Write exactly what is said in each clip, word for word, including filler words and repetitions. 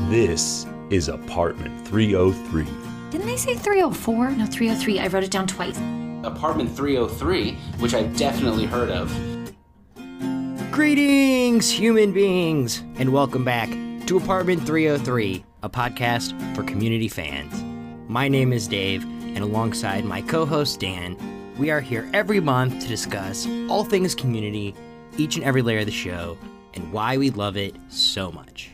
This is Apartment three oh three. Didn't they say three oh four? No, three oh three. I wrote it down twice. Apartment three oh three, which I've definitely heard of. Greetings, human beings, and welcome back to Apartment three oh three, a podcast for community fans. My name is Dave, and alongside my co-host Dan, we are here every month to discuss all things community, each and every layer of the show, and why we love it so much.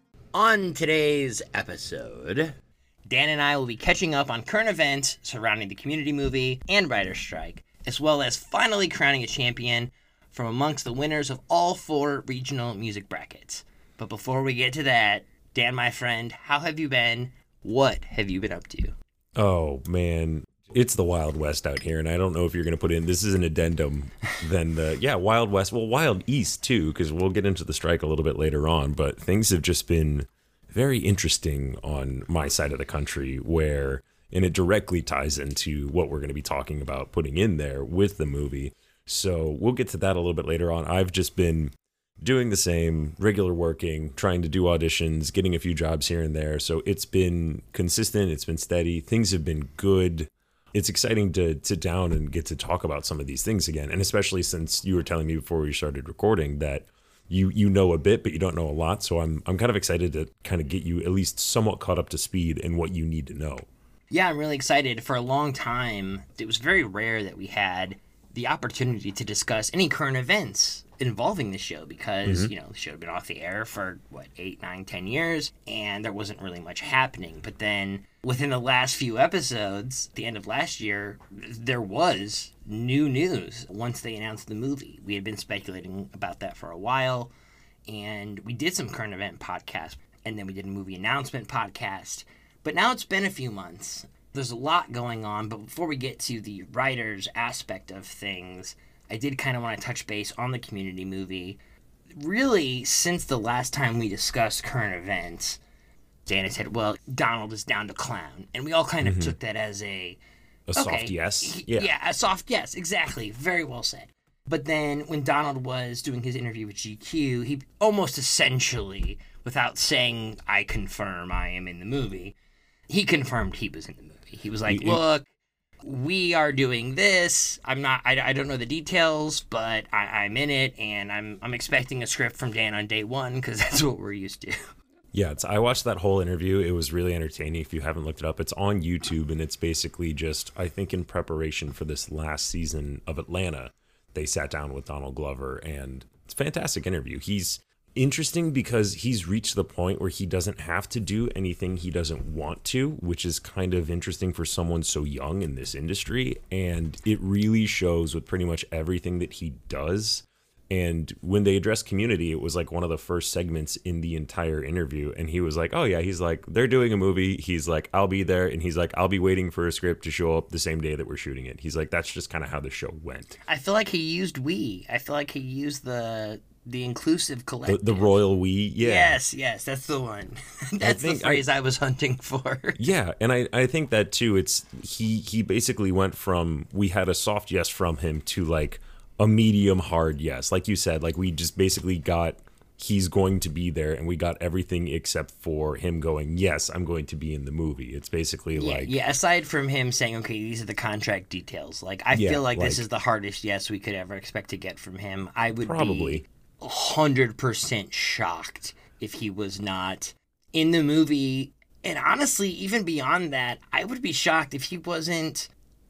On today's episode, Dan and I will be catching up on current events surrounding the Community movie and writer's strike, as well as finally crowning a champion from amongst the winners of all four regional music brackets. But before we get to that, Dan, my friend, how have you been? What have you been up to? Oh, man. It's the Wild West out here, and I don't know if you're going to put in, this is an addendum, then the, yeah, Wild West, well, Wild East, too, because we'll get into the strike a little bit later on, but things have just been very interesting on my side of the country where, and it directly ties into what we're going to be talking about putting in there with the movie. So we'll get to that a little bit later on. I've just been doing the same, regular working, trying to do auditions, getting a few jobs here and there. So it's been consistent, it's been steady, things have been good. It's exciting to sit down and get to talk about some of these things again. And especially since you were telling me before we started recording that you you know a bit, but you don't know a lot. So I'm I'm kind of excited to kind of get you at least somewhat caught up to speed in what you need to know. Yeah, I'm really excited. For a long time, it was very rare that we had the opportunity to discuss any current events involving the show because, mm-hmm. you know, the show had been off the air for, what, eight, nine, ten years, and there wasn't really much happening. But then within the last few episodes, at the end of last year, there was new news once they announced the movie. We had been speculating about that for a while, and we did some current event podcasts, and then we did a movie announcement podcast. But now it's been a few months. There's a lot going on, but before we get to the writer's aspect of things, I did kind of want to touch base on the Community movie. Really, since the last time we discussed current events, Dana said, well, Donald is down to clown. And we all kind of mm-hmm. took that as a... A okay, soft yes? Yeah. yeah, a soft yes, exactly. Very well said. But then when Donald was doing his interview with G Q, he almost essentially, without saying, I confirm I am in the movie, he confirmed he was in the movie. He was like, look, we are doing this. I'm not, I, I don't know the details, but I, I'm in it, and I'm I'm expecting a script from Dan on day one, because that's what we're used to. Yeah, it's, I watched that whole interview. It was really entertaining. If you haven't looked it up, it's on YouTube, and it's basically just, I think in preparation for this last season of Atlanta, they sat down with Donald Glover, and it's a fantastic interview. He's interesting because he's reached the point where he doesn't have to do anything he doesn't want to, which is kind of interesting for someone so young in this industry. And it really shows with pretty much everything that he does. And when they addressed Community, it was like one of the first segments in the entire interview. And he was like, oh yeah, he's like, they're doing a movie. He's like, I'll be there. And he's like, I'll be waiting for a script to show up the same day that we're shooting it. He's like, that's just kind of how the show went. I feel like he used we. I feel like he used the... The inclusive collective. The, the royal we, yeah. Yes, yes, that's the one. That's the phrase I, I was hunting for. Yeah, and I, I think that too, it's he he basically went from, we had a soft yes from him to like a medium hard yes. Like you said, like we just basically got, he's going to be there, and we got everything except for him going, yes, I'm going to be in the movie. It's basically yeah, like... Yeah, aside from him saying, okay, these are the contract details. Like, I yeah, feel like, like this is the hardest yes we could ever expect to get from him. I would probably. be... one hundred percent shocked if he was not in the movie. And honestly, even beyond that, I would be shocked if he wasn't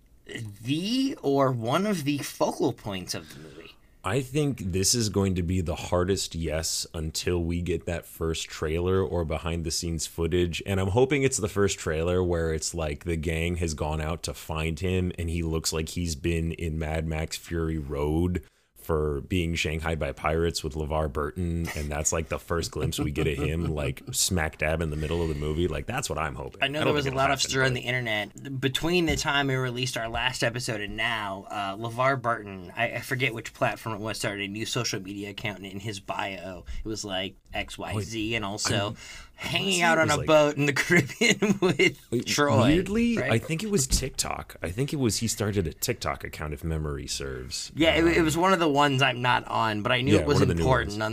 the or one of the focal points of the movie. I think this is going to be the hardest yes until we get that first trailer or behind the scenes footage. And I'm hoping it's the first trailer where it's like the gang has gone out to find him and he looks like he's been in Mad Max Fury Road for being shanghaied by pirates with LeVar Burton, and that's like the first glimpse we get of him, like smack dab in the middle of the movie. Like, that's what I'm hoping. I know I there was a lot happen, of stir but... on the internet between the time we released our last episode and now. uh, LeVar Burton, I, I forget which platform it was, started a new social media account, and in his bio it was like X Y Z, and also I'm, hanging out on a like... boat in the Caribbean with Troy. Weirdly, right? I think it was TikTok. I think it was he started a TikTok account, if memory serves. Yeah, um, it, it was one of the ones I'm not on, but I knew yeah, it was important nonetheless.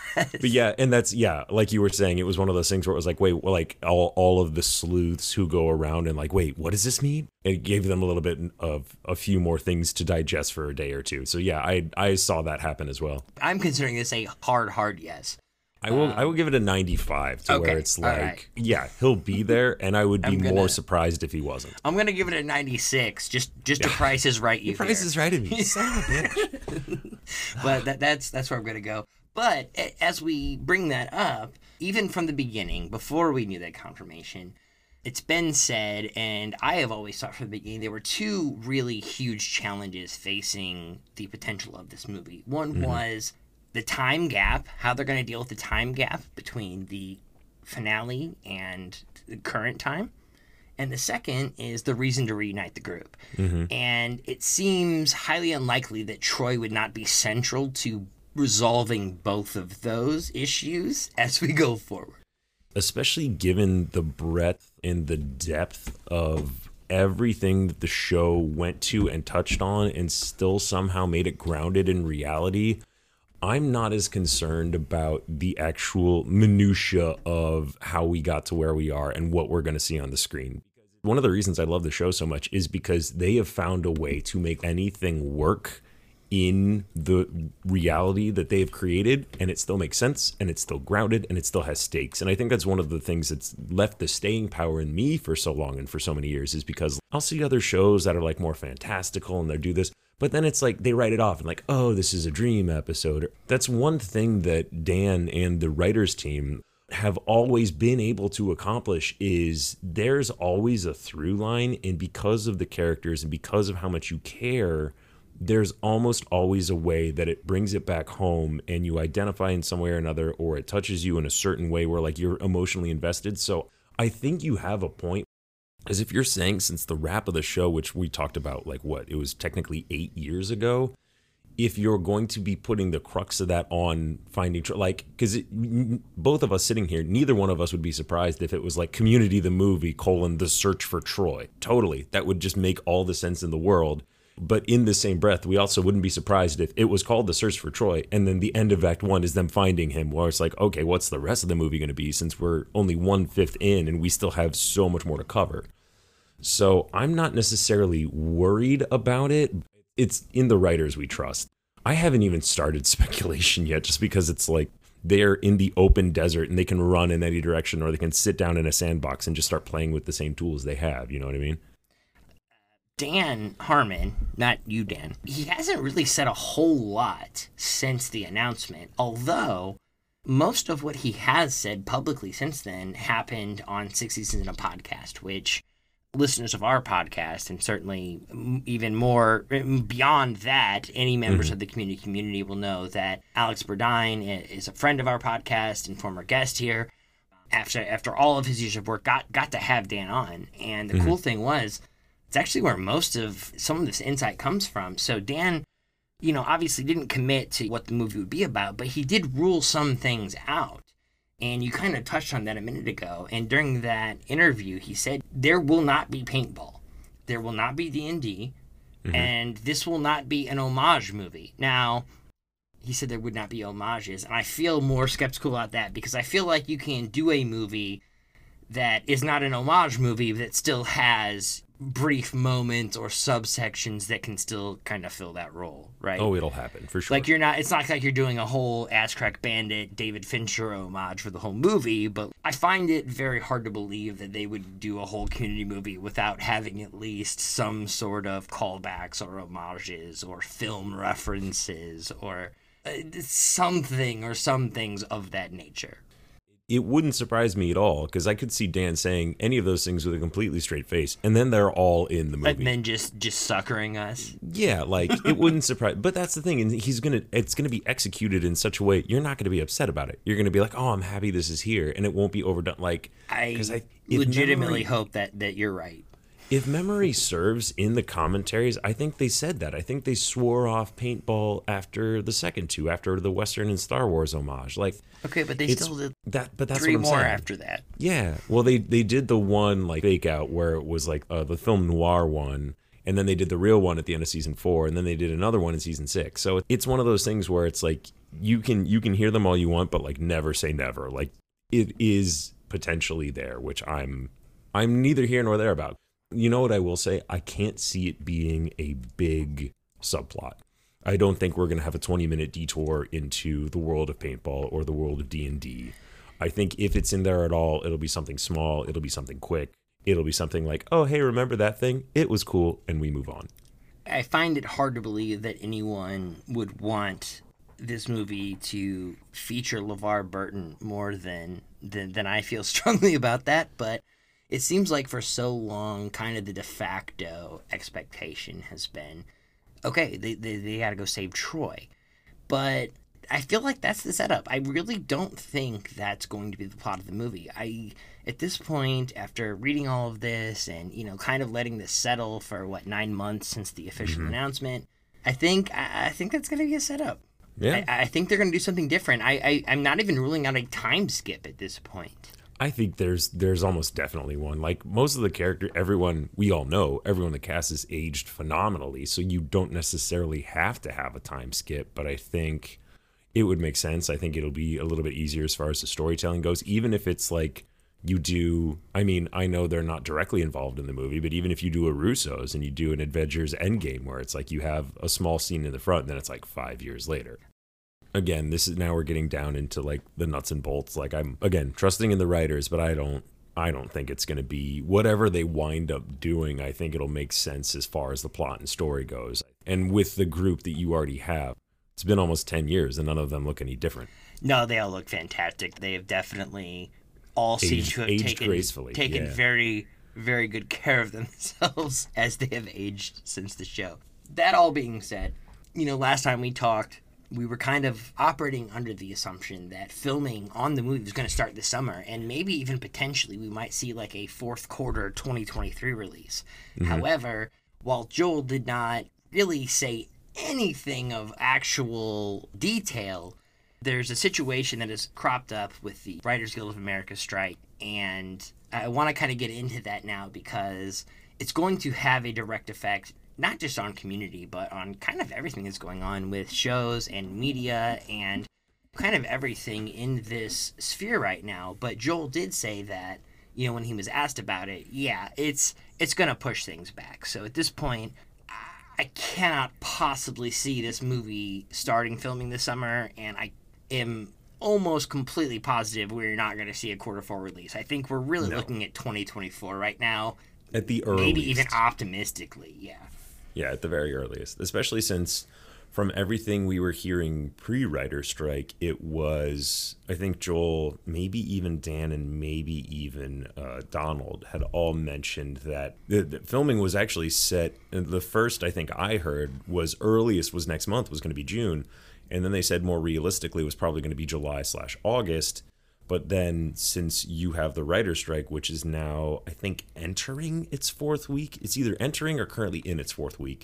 But yeah, and that's, yeah, like you were saying, it was one of those things where it was like, wait, well, like all, all of the sleuths who go around and like, wait, what does this mean? It gave them a little bit of a few more things to digest for a day or two. So yeah, I I saw that happen as well. I'm considering this a hard, hard yes. I will um, I will give it a ninety-five to okay, where it's like, right. yeah, he'll be there, and I would be gonna, more surprised if he wasn't. I'm going to give it a ninety-six, just just to Price is Right you. Price is Right of me, son of a bitch. But that, that's, that's where I'm going to go. But as we bring that up, even from the beginning, before we knew that confirmation, it's been said, and I have always thought from the beginning, there were two really huge challenges facing the potential of this movie. One mm-hmm. was the time gap, how they're going to deal with the time gap between the finale and the current time. And the second is the reason to reunite the group. Mm-hmm. And it seems highly unlikely that Troy would not be central to resolving both of those issues as we go forward. Especially given the breadth and the depth of everything that the show went to and touched on and still somehow made it grounded in reality. I'm not as concerned about the actual minutia of how we got to where we are and what we're going to see on the screen. One of the reasons I love the show so much is because they have found a way to make anything work in the reality that they have created, and it still makes sense, and it's still grounded, and it still has stakes. And I think that's one of the things that's left the staying power in me for so long and for so many years, is because I'll see other shows that are like more fantastical and they do this, but then it's like they write it off and like, oh, this is a dream episode. That's one thing that Dan and the writers team have always been able to accomplish, is there's always a through line, and because of the characters and because of how much you care, there's almost always a way that it brings it back home and you identify in some way or another, or it touches you in a certain way where like you're emotionally invested. So I think you have a point, as if you're saying since the wrap of the show, which we talked about, like what, it was technically eight years ago, if you're going to be putting the crux of that on Finding Troy, like, because both of us sitting here, neither one of us would be surprised if it was like Community the movie, colon, The Search for Troy. Totally. That would just make all the sense in the world. But in the same breath, we also wouldn't be surprised if it was called The Search for Troy, and then the end of Act One is them finding him, where it's like, okay, what's the rest of the movie going to be, since we're only one-fifth in and we still have so much more to cover. So I'm not necessarily worried about it. It's in the writers we trust. I haven't even started speculation yet, just because it's like they're in the open desert and they can run in any direction, or they can sit down in a sandbox and just start playing with the same tools they have. You know what I mean? Dan Harmon, not you, Dan, he hasn't really said a whole lot since the announcement, although most of what he has said publicly since then happened on Six Seasons in a Podcast, which listeners of our podcast, and certainly even more beyond that, any members mm-hmm. of the community community will know that Alex Burdine is a friend of our podcast and former guest here. After after all of his years of work, got, got to have Dan on. And the mm-hmm. cool thing was, it's actually where most of some of this insight comes from. So Dan, you know, obviously didn't commit to what the movie would be about, but he did rule some things out. And you kind of touched on that a minute ago. And during that interview, he said, there will not be paintball. There will not be D and D. Mm-hmm. And this will not be an homage movie. Now, he said there would not be homages. And I feel more skeptical about that, because I feel like you can do a movie that is not an homage movie that still has brief moments or subsections that can still kind of fill that role, right? Oh, it'll happen for sure. Like you're not, it's not like you're doing a whole Ass Crack Bandit, David Fincher homage for the whole movie, but I find it very hard to believe that they would do a whole Community movie without having at least some sort of callbacks or homages or film references or uh, something or some things of that nature. It wouldn't surprise me at all, because I could see Dan saying any of those things with a completely straight face, and then they're all in the movie. And then just, just suckering us. Yeah, like, it wouldn't surprise. But that's the thing, and he's gonna. It's gonna be executed in such a way you're not gonna be upset about it. You're gonna be like, oh, I'm happy this is here, and it won't be overdone. Like, I, I legitimately memory, hope that that you're right. If memory serves, in the commentaries, I think they said that. I think they swore off paintball after the second two, after the Western and Star Wars homage. Like, okay, but they still did that. But that's three what I'm more saying. After that. Yeah, well, they they did the one like fake out where it was like uh, the film noir one, And then they did the real one at the end of season four, and then they did another one in season six. So it's one of those things where it's like you can you can hear them all you want, but like never say never. Like it is potentially there, which I'm I'm neither here nor there about. You know what I will say? I can't see it being a big subplot. I don't think we're going to have a twenty minute detour into the world of paintball or the world of D and D. I think if it's in there at all, it'll be something small. It'll be something quick. It'll be something like, oh, hey, remember that thing? It was cool, and we move on. I find it hard to believe that anyone would want this movie to feature LeVar Burton more than, than, than I feel strongly about that, but it seems like for so long, kind of the de facto expectation has been, okay, they, they, they got to go save Troy. But I feel like that's the setup. I really don't think that's going to be the plot of the movie. I, at this point, after reading all of this and, you know, kind of letting this settle for, what, nine months since the official mm-hmm. announcement, I think I, I think that's going to be a setup. Yeah. I, I think they're going to do something different. I, I, I'm not even ruling out a time skip at this point. I think there's there's almost definitely one. Like most of the character, everyone, we all know, everyone in the cast is aged phenomenally, so you don't necessarily have to have a time skip, but I think it would make sense. I think it'll be a little bit easier as far as the storytelling goes, even if it's like you do, I mean, I know they're not directly involved in the movie, but even if you do a Russo's and you do an Avengers Endgame where it's like you have a small scene in the front and then it's like five years later. Again, this is now we're getting down into like the nuts and bolts. Like I'm, again, trusting in the writers, but I don't, I don't think it's going to be whatever they wind up doing. I think it'll make sense as far as the plot and story goes. And with the group that you already have, it's been almost ten years and none of them look any different. No, they all look fantastic. They have definitely all seem to have aged taken, gracefully. taken Yeah. very, very good care of themselves as they have aged since the show. That all being said, you know, last time we talked, we were kind of operating under the assumption that filming on the movie was going to start this summer, and maybe even potentially we might see like a fourth quarter twenty twenty-three release. Mm-hmm. However, while Joel did not really say anything of actual detail, there's a situation that has cropped up with the Writers Guild of America strike, and I want to kind of get into that now because it's going to have a direct effect not just on Community, but on kind of everything that's going on with shows and media and kind of everything in this sphere right now. But Joel did say that, you know, when he was asked about it, yeah, it's it's going to push things back. So at this point, I cannot possibly see this movie starting filming this summer, and I am almost completely positive we're not going to see a quarter four release. I think we're really no. looking at twenty twenty-four right now. At the earliest. Maybe even optimistically, yeah. Yeah, at the very earliest. Especially since from everything we were hearing pre-writer strike, it was, I think Joel, maybe even Dan, and maybe even uh, Donald had all mentioned that the, the filming was actually set, the first I think I heard was earliest was next month, was going to be June. And then they said more realistically it was probably going to be July slash August. But then since you have the writer strike, which is now, I think, entering its fourth week, it's either entering or currently in its fourth week.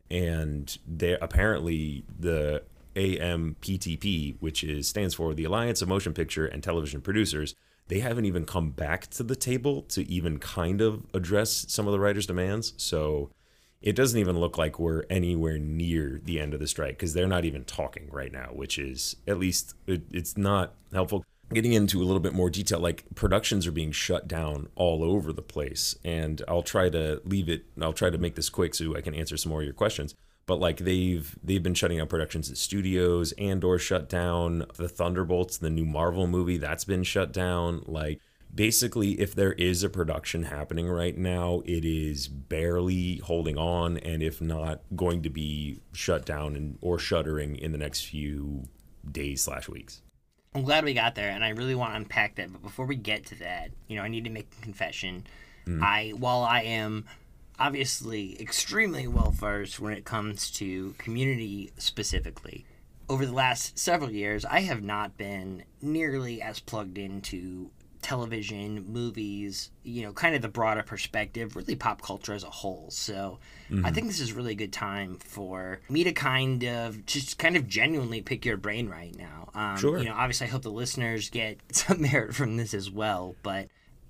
And they apparently the A M P T P, which is stands for the Alliance of Motion Picture and Television Producers, they haven't even come back to the table to even kind of address some of the writers' demands. So it doesn't even look like we're anywhere near the end of the strike because they're not even talking right now, which is at least it, it's not helpful. Getting into a little bit more detail, like productions are being shut down all over the place, and I'll try to leave it. I'll try to make this quick so I can answer some more of your questions. But like they've they've been shutting down productions at studios. Andor shut down. The Thunderbolts, the new Marvel movie, that's been shut down. Like basically, if there is a production happening right now, it is barely holding on, and if not, going to be shut down and or shuttering in the next few days slash weeks. I'm glad we got there, and I really want to unpack that. But before we get to that, you know, I need to make a confession. Mm. I, while I am obviously extremely well versed when it comes to Community specifically, over the last several years, I have not been nearly as plugged into television, movies, you know, kind of the broader perspective, really pop culture as a whole. So mm-hmm. I think this is really a good time for me to kind of just kind of genuinely pick your brain right now. Um, sure. You know, obviously I hope the listeners get some merit from this as well, but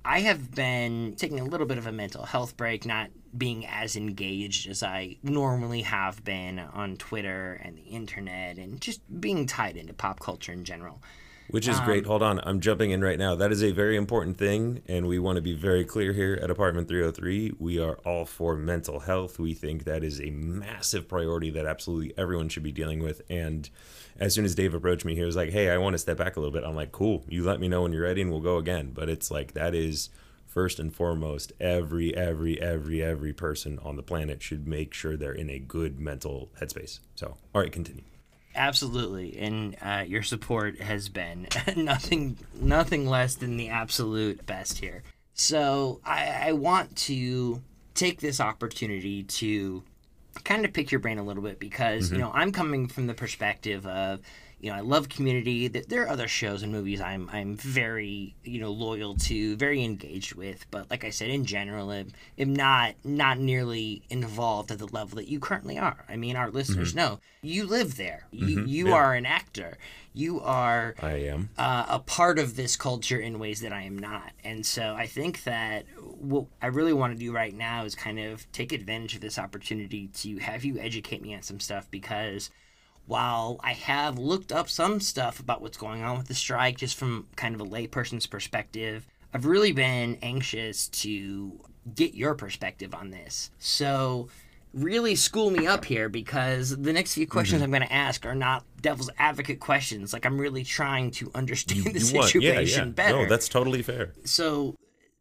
I have been taking a little bit of a mental health break, not being as engaged as I normally have been on Twitter and the internet, and just being tied into pop culture in general. Which is Um, great. Hold on. I'm jumping in right now. That is a very important thing, and we want to be very clear here at Apartment three oh three. We are all for mental health. We think that is a massive priority that absolutely everyone should be dealing with. And as soon as Dave approached me, he was like, hey, I want to step back a little bit. I'm like, cool. You let me know when you're ready, and we'll go again. But it's like that is first and foremost, every, every, every, every person on the planet should make sure they're in a good mental headspace. So, all right, continue. Absolutely, and uh, your support has been nothing, nothing less than the absolute best here. So I, I want to take this opportunity to kind of pick your brain a little bit because mm-hmm. you know I'm coming from the perspective of you know I love Community. That there are other shows and movies I'm I'm very you know loyal to, very engaged with. But like I said, in general, I'm, am not not nearly involved at the level that you currently are. I mean, our listeners mm-hmm. know you live there. You mm-hmm. you yeah. are an actor. You are I am uh, a part of this culture in ways that I am not. And so I think that what I really want to do right now is kind of take advantage of this opportunity to have you educate me on some stuff because while I have looked up some stuff about what's going on with the strike just from kind of a layperson's perspective, I've really been anxious to get your perspective on this. So really school me up here because the next few questions mm-hmm. I'm going to ask are not devil's advocate questions. Like I'm really trying to understand you, the you situation yeah, yeah. better. No, that's totally fair. So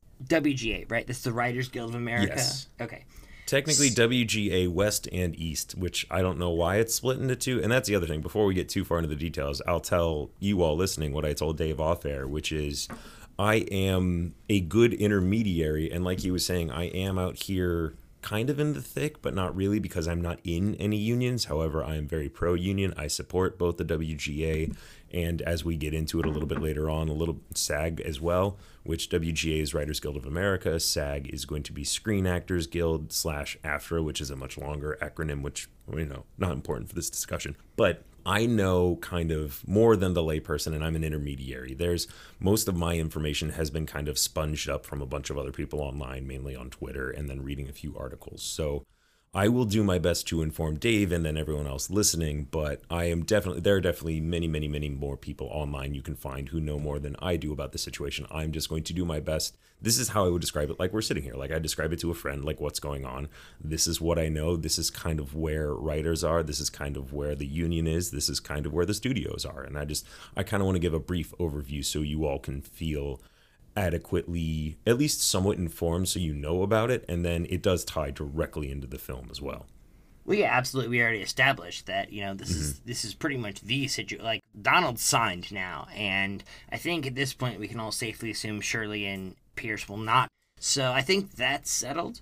W G A, right? That's the Writers Guild of America? Yes. Okay. Technically W G A West and East, which I don't know why it's split into two. And that's the other thing. Before we get too far into the details, I'll tell you all listening what I told Dave off air, which is I am a good intermediary. And like he was saying, I am out here kind of in the thick, but not really because I'm not in any unions. However, I am very pro-union. I support both the W G A and, as we get into it a little bit later on, a little SAG as well, which W G A is Writers Guild of America. SAG is going to be Screen Actors Guild slash AFTRA, which is a much longer acronym, which, you know, not important for this discussion. But I know kind of more than the layperson, and I'm an intermediary. There's most of my information has been kind of sponged up from a bunch of other people online, mainly on Twitter, and then reading a few articles. So I will do my best to inform Dave and then everyone else listening, but I am definitely, there are definitely many, many, many more people online you can find who know more than I do about the situation. I'm just going to do my best. This is how I would describe it, like we're sitting here, like I describe it to a friend, like what's going on. This is what I know. This is kind of where writers are. This is kind of where the union is. This is kind of where the studios are. And I just, I kind of want to give a brief overview so you all can feel adequately, at least somewhat informed, so you know about it, and then it does tie directly into the film as well. Well, yeah, absolutely. We already established that, you know, this mm-hmm. is this is pretty much the situation. Like, Donald's signed now, and I think at this point we can all safely assume Shirley and Pierce will not. So I think that's settled,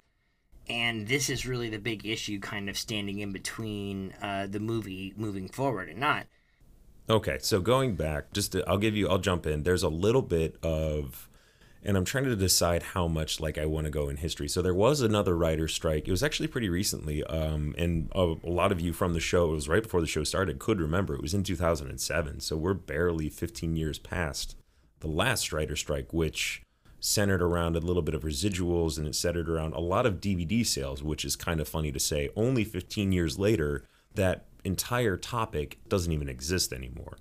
and this is really the big issue kind of standing in between uh, the movie moving forward and not. Okay, so going back, just to, I'll give you, I'll jump in. There's a little bit of, and I'm trying to decide how much like I want to go in history. So there was another writer's strike. It was actually pretty recently, um, and a, a lot of you from the show, it was right before the show started, could remember. It was in two thousand seven, so we're barely fifteen years past the last writer's strike, which centered around a little bit of residuals, and it centered around a lot of D V D sales, which is kind of funny to say. Only fifteen years later, that entire topic doesn't even exist anymore.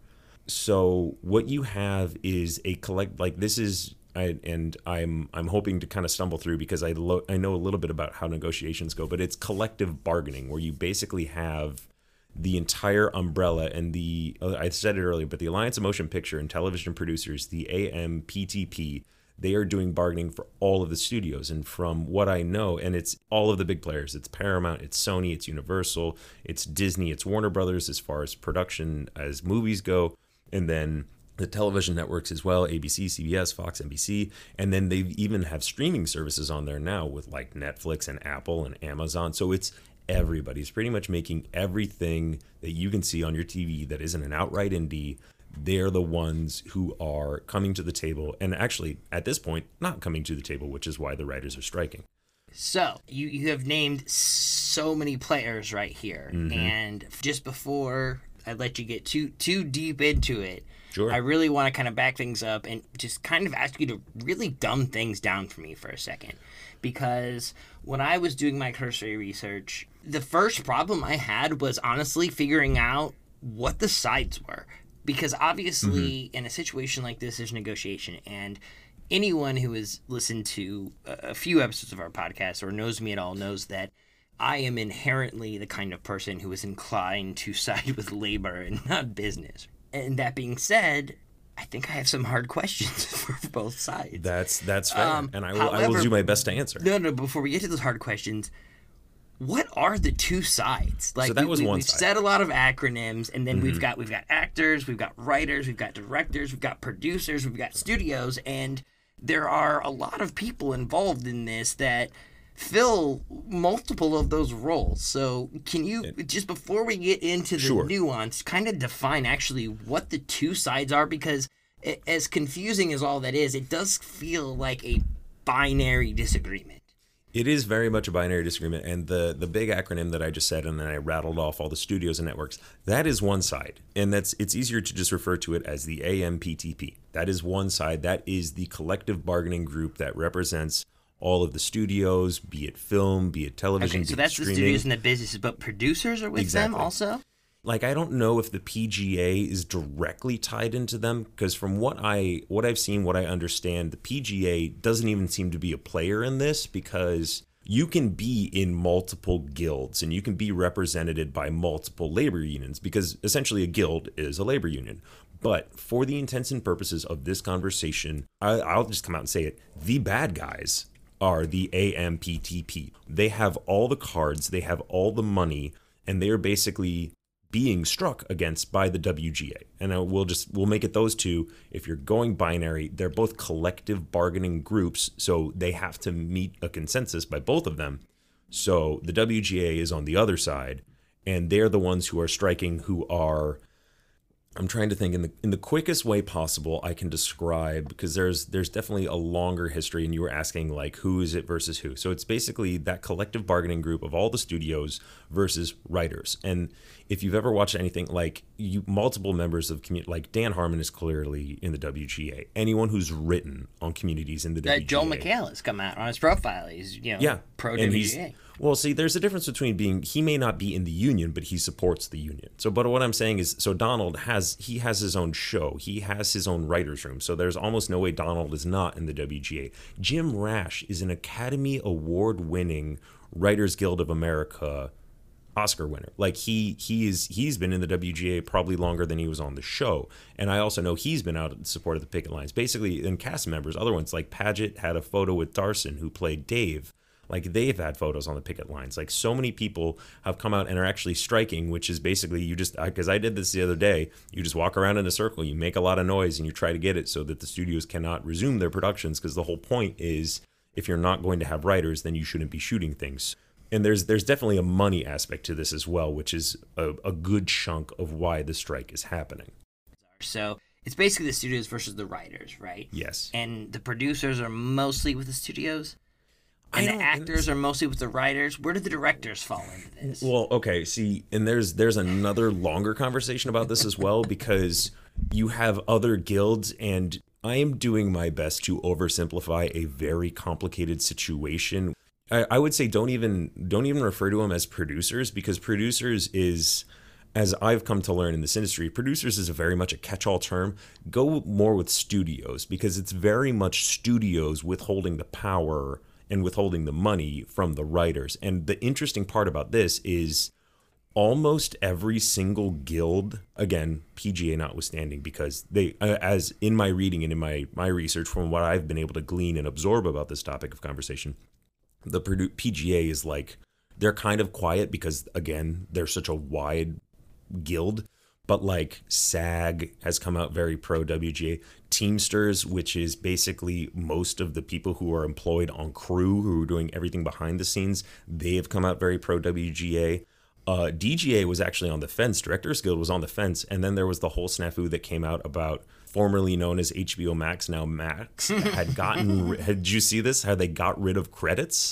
So what you have is a collect, like this is, I, and I'm I'm hoping to kind of stumble through because I lo- I know a little bit about how negotiations go, but it's collective bargaining where you basically have the entire umbrella and the, I said it earlier, but the Alliance of Motion Picture and Television Producers, the A M P T P, they are doing bargaining for all of the studios. And from what I know, and it's all of the big players, it's Paramount, it's Sony, it's Universal, it's Disney, it's Warner Brothers as far as production as movies go, and then the television networks as well, A B C, C B S, Fox, N B C, and then they even have streaming services on there now with like Netflix and Apple and Amazon. So it's everybody's pretty much making everything that you can see on your T V that isn't an outright indie. They're the ones who are coming to the table, and actually at this point not coming to the table, which is why the writers are striking. So you, you have named so many players right here, mm-hmm. and just before I let you get too too deep into it, Sure. I really want to kind of back things up and just kind of ask you to really dumb things down for me for a second. Because when I was doing my cursory research, the first problem I had was honestly figuring out what the sides were. Because obviously, mm-hmm. in a situation like this, there's negotiation. And anyone who has listened to a few episodes of our podcast or knows me at all knows that I am inherently the kind of person who is inclined to side with labor and not business. And that being said, I think I have some hard questions for both sides. That's that's fair, um, and I will, however, I will do my best to answer. No, no, before we get to those hard questions, what are the two sides? Like, so that was we, we, one we've side. said a lot of acronyms, and then Mm-hmm. we've got we've got actors, we've got writers, we've got directors, we've got producers, we've got studios, and there are a lot of people involved in this that fill multiple of those roles. So can you, just before we get into the Sure. nuance, kind of define actually what the two sides are? Because it, as confusing as all that is, it does feel like a binary disagreement. It is very much a binary disagreement, and the the big acronym that I just said, and then I rattled off all the studios and networks, that is one side, and that's it's easier to just refer to it as the A M P T P. That is one side. That is the collective bargaining group that represents all of the studios, be it film, be it television, Okay, so be that's it the streaming. studios and the businesses, but producers are with Exactly. them also? Like, I don't know if the P G A is directly tied into them, because from what I what I've seen, what I understand, the P G A doesn't even seem to be a player in this, because you can be in multiple guilds and you can be represented by multiple labor unions, because essentially a guild is a labor union. But for the intents and purposes of this conversation, I, I'll just come out and say it: the bad guys are the A M P T P. They have all the cards, they have all the money, and they are basically being struck against by the W G A. And we'll just we'll make it those two. If you're going binary, they're both collective bargaining groups, so they have to meet a consensus by both of them. So the W G A is on the other side, and they're the ones who are striking, who are, I'm trying to think in the in the quickest way possible I can describe, because there's there's definitely a longer history, and you were asking like who is it versus who. So it's basically that collective bargaining group of all the studios versus writers. And if you've ever watched anything like you, multiple members of community, like Dan Harmon is clearly in the W G A. Anyone who's written on communities in the That W G A. Joel McHale has come out on his profile. He's, you know, Yeah, pro and W he's- G A. Well, see, there's a difference between being, he may not be in the union, but he supports the union. So, but what I'm saying is, so Donald has, he has his own show. He has his own writer's room. So there's almost no way Donald is not in the W G A. Jim Rash is an Academy Award winning Writers Guild of America Oscar winner. Like he, he is, he's been in the W G A probably longer than he was on the show. And I also know he's been out in support of the picket lines. Basically, and cast members, other ones like Paget had a photo with Darson, who played Dave. Like they've had photos on the picket lines. Like so many people have come out and are actually striking, which is basically you just, because I did this the other day, you just walk around in a circle, you make a lot of noise and you try to get it so that the studios cannot resume their productions, because the whole point is if you're not going to have writers, then you shouldn't be shooting things. And there's there's definitely a money aspect to this as well, which is a, a good chunk of why the strike is happening. So it's basically the studios versus the writers, right? Yes. And the producers are mostly with the studios? I And the don't- actors are mostly with the writers? Where do the directors fall into this? Well, okay, see, and there's there's another longer conversation about this as well, because you have other guilds, and I am doing my best to oversimplify a very complicated situation. I, I would say don't even don't even refer to them as producers, because producers is, as I've come to learn in this industry, producers is a very much a catch-all term. Go more with studios, because it's very much studios withholding the power and withholding the money from the writers. And the interesting part about this is almost every single guild, again, P G A notwithstanding, because they, uh, as in my reading and in my, my research from what I've been able to glean and absorb about this topic of conversation, the P G A is like, they're kind of quiet because, again, they're such a wide guild. But like SAG has come out very pro W G A. Teamsters, which is basically most of the people who are employed on crew who are doing everything behind the scenes, they have come out very pro W G A. Uh, D G A was actually on the fence. Directors Guild was on the fence. And then there was the whole snafu that came out about formerly known as H B O Max, now Max, had gotten, had, did you see this? How they got rid of credits?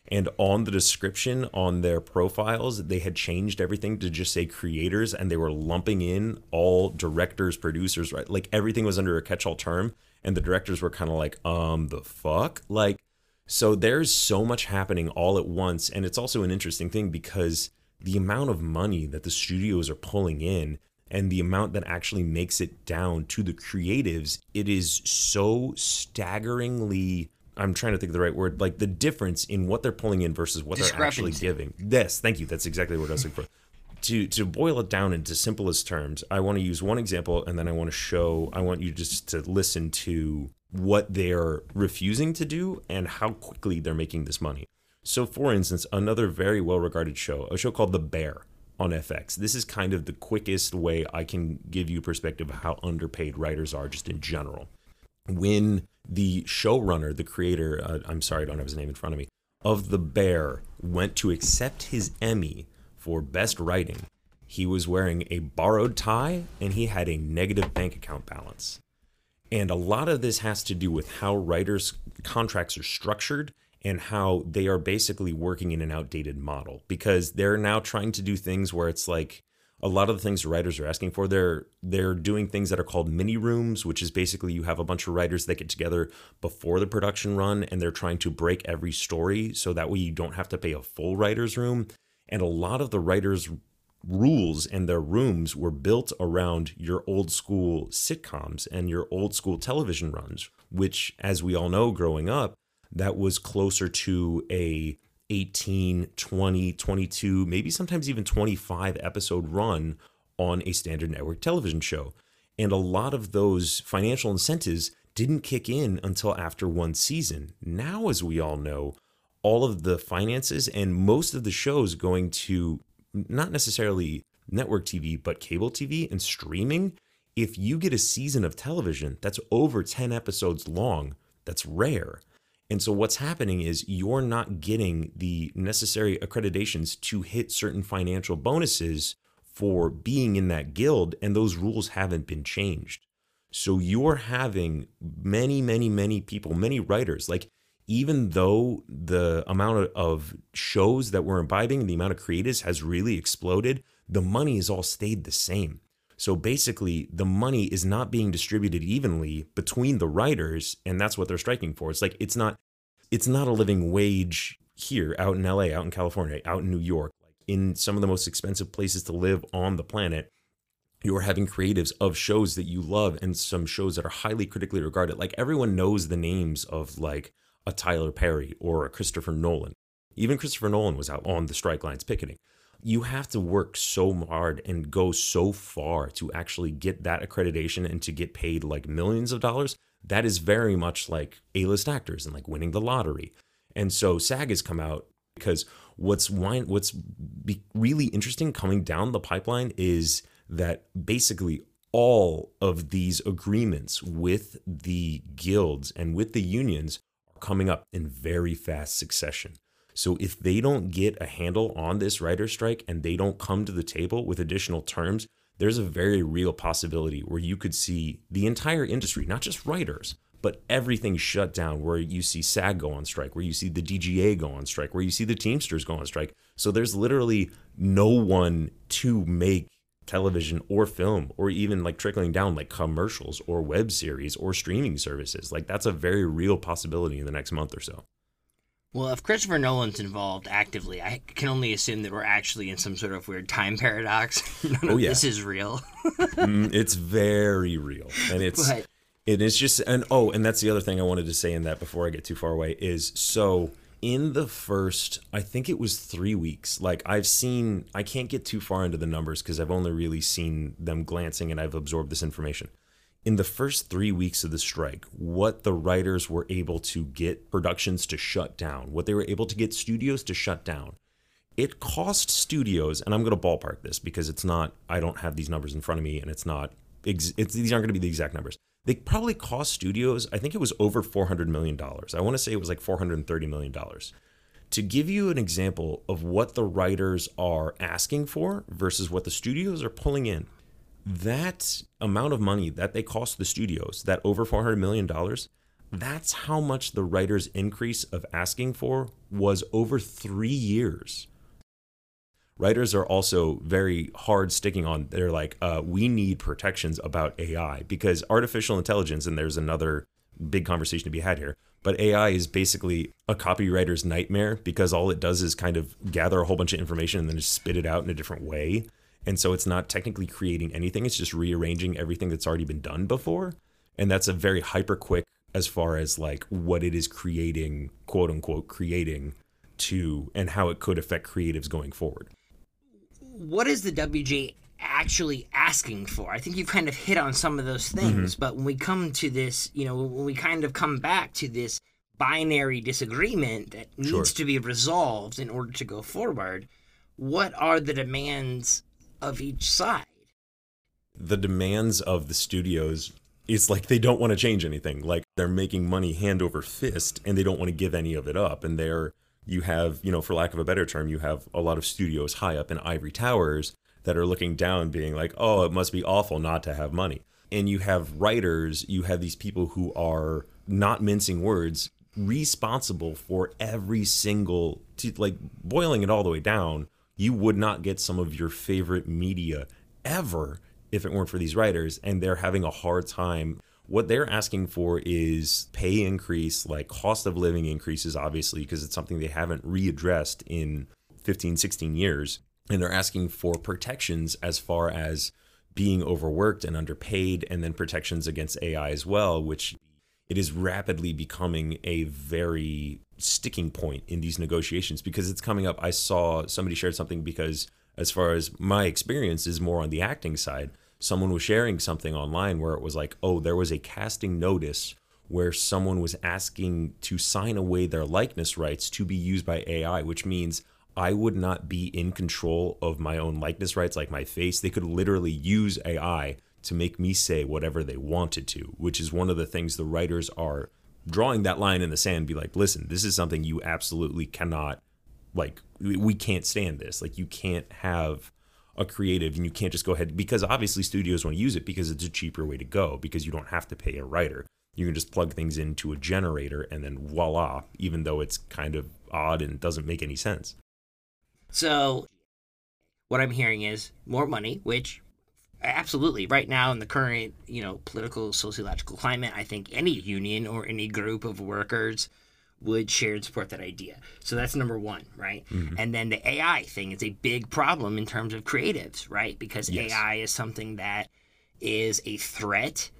And on the description on their profiles, they had changed everything to just say creators, and they were lumping in all directors, producers, right? Like everything was under a catch-all term, and the directors were kind of like, um, the fuck? Like, so there's so much happening all at once, and it's also an interesting thing because the amount of money that the studios are pulling in and the amount that actually makes it down to the creatives, it is so staggeringly... I'm trying to think of the right word, like the difference in what they're pulling in versus what they're actually giving. Yes, thank you. That's exactly what I was looking for. To to boil it down into simplest terms, I want to use one example and then I want to show, I want you just to listen to what they're refusing to do and how quickly they're making this money. So for instance, another very well-regarded show, a show called The Bear on F X. This is kind of the quickest way I can give you perspective of how underpaid writers are just in general. When the showrunner, the creator, uh, I'm sorry, I don't have his name in front of me, of The Bear went to accept his Emmy for Best Writing, he was wearing a borrowed tie and he had a negative bank account balance. And a lot of this has to do with how writers' contracts are structured and how they are basically working in an outdated model, because they're now trying to do things where it's like, a lot of the things the writers are asking for, they're they're doing things that are called mini rooms, which is basically you have a bunch of writers that get together before the production run and they're trying to break every story so that way you don't have to pay a full writer's room. And a lot of the writers' rules and their rooms were built around your old school sitcoms and your old school television runs, which, as we all know growing up, that was closer to a eighteen, twenty, twenty-two, maybe sometimes even twenty-five episode run on a standard network television show. And a lot of those financial incentives didn't kick in until after one season. Now, as we all know, all of the finances and most of the shows going to not necessarily network T V, but cable T V and streaming, if you get a season of television that's over ten episodes long, that's rare. And so what's happening is you're not getting the necessary accreditations to hit certain financial bonuses for being in that guild, and those rules haven't been changed. So you're having many, many, many people, many writers, like even though the amount of shows that we're imbibing and the amount of creatives has really exploded, the money has all stayed the same. So basically, the money is not being distributed evenly between the writers, and that's what they're striking for. It's like it's not, it's not a living wage here, out in L A, out in California, out in New York, like in some of the most expensive places to live on the planet. You're having creatives of shows that you love and some shows that are highly critically regarded. Like everyone knows the names of like a Tyler Perry or a Christopher Nolan. Even Christopher Nolan was out on the strike lines picketing. You have to work so hard and go so far to actually get that accreditation and to get paid like millions of dollars. That is very much like A-list actors and like winning the lottery. And so SAG has come out because what's what's be really interesting coming down the pipeline is that basically all of these agreements with the guilds and with the unions are coming up in very fast succession. So if they don't get a handle on this writer's strike and they don't come to the table with additional terms, there's a very real possibility where you could see the entire industry, not just writers, but everything shut down, where you see SAG go on strike, where you see the D G A go on strike, where you see the Teamsters go on strike. So there's literally no one to make television or film or even like trickling down like commercials or web series or streaming services. Like that's a very real possibility in the next month or so. Well, if Christopher Nolan's involved actively, I can only assume that we're actually in some sort of weird time paradox. None oh, of yeah. This is real. mm, it's very real. And it's but, it is just, and oh, and that's the other thing I wanted to say in that before I get too far away is, so in the first, I think it was three weeks, like I've seen, I can't get too far into the numbers because I've only really seen them glancing and I've absorbed this information. In the first three weeks of the strike, what the writers were able to get productions to shut down, what they were able to get studios to shut down, it cost studios, and I'm going to ballpark this because it's not, I don't have these numbers in front of me and it's not, it's, these aren't going to be the exact numbers. They probably cost studios, I think it was over four hundred million dollars. I want to say it was like four hundred thirty million dollars. To give you an example of what the writers are asking for versus what the studios are pulling in, that amount of money that they cost the studios, that over four hundred million dollars, That's how much the writers' increase of asking for was over three years. Writers are also very hard sticking on, they're like, uh, we need protections about A I because artificial intelligence, and there's another big conversation to be had here, but A I is basically a copywriter's nightmare because all it does is kind of gather a whole bunch of information and then just spit it out in a different way. And so it's not technically creating anything. It's just rearranging everything that's already been done before. And that's a very hyper quick as far as like what it is creating, quote unquote, creating to, and how it could affect creatives going forward. What is the W G A actually asking for? I think you've kind of hit on some of those things, mm-hmm. but when we come to this, you know, when we kind of come back to this binary disagreement that needs sure. to be resolved in order to go forward, what are the demands of each side? The demands of the studios, it's like they don't want to change anything. Like they're making money hand over fist and they don't want to give any of it up. And they're, you have, you know, for lack of a better term, you have a lot of studios high up in ivory towers that are looking down being like, oh, it must be awful not to have money. And you have writers, you have these people who are not mincing words, responsible for every single, like boiling it all the way down, you would not get some of your favorite media ever if it weren't for these writers. And they're having a hard time. What they're asking for is pay increase, like cost of living increases, obviously, because it's something they haven't readdressed in fifteen, sixteen years. And they're asking for protections as far as being overworked and underpaid, and then protections against A I as well, which it is rapidly becoming a very sticking point in these negotiations because it's coming up. I saw somebody shared something because as far as my experience is more on the acting side, someone was sharing something online where it was like, oh, there was a casting notice where someone was asking to sign away their likeness rights to be used by A I, which means I would not be in control of my own likeness rights, like my face. They could literally use A I to make me say whatever they wanted to, which is one of the things the writers are drawing that line in the sand, be like, listen, this is something you absolutely cannot, like, we can't stand this. Like, you can't have a creative and you can't just go ahead, because obviously studios want to use it because it's a cheaper way to go, because you don't have to pay a writer. You can just plug things into a generator and then voila, even though it's kind of odd and doesn't make any sense. So what I'm hearing is more money, which absolutely right now in the current, you know, political, sociological climate, I think any union or any group of workers would share and support that idea. So that's number one, right? Mm-hmm. And then the A I thing is a big problem in terms of creatives, right? Because yes. A I is something that is a threat,